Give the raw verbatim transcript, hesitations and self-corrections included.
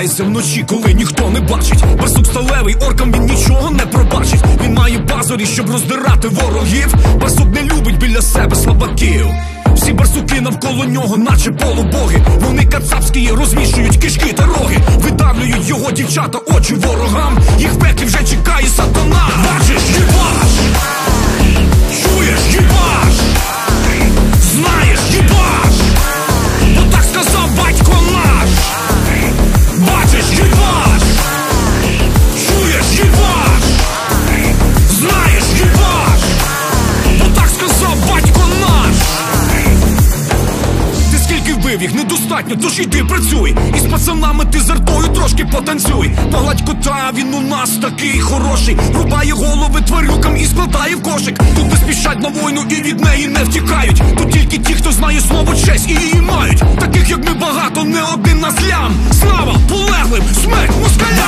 ховається вночі, коли ніхто не бачить. Барсук сталевий, оркам він нічого не пробачить. Він має пазурі, щоб роздирати ворогів. Барсук не любить біля себе слабаків. Всі барсуки навколо нього, наче полубоги. Вони кацапські, розмішують кишки та роги. Видавлюють його дівчата очі ворогам. Їх в пеклі вже чекає сатана. Бачиш, їбаш! Чуєш, їбаш! Знаєш, їбаш! Бо так сказав батько наш. Бачиш, їбаш! Чуєш, їбаш! Знаєш, їбаш! Бо так сказав батько наш. Ти скільки вбив їх, недостатньо, тож йди працюй. І з пацанами ти з артою трошки потанцюй. Погладь кота, він у нас такий хороший. Рубає голови тварюкам і складає в кошик. Тут не спішать на війну і від неї не втікають. Тут тільки ті, хто знає слово честь і її мають. Таких як ми багато, не один нас лям. Слава полеглим, смерть москалям!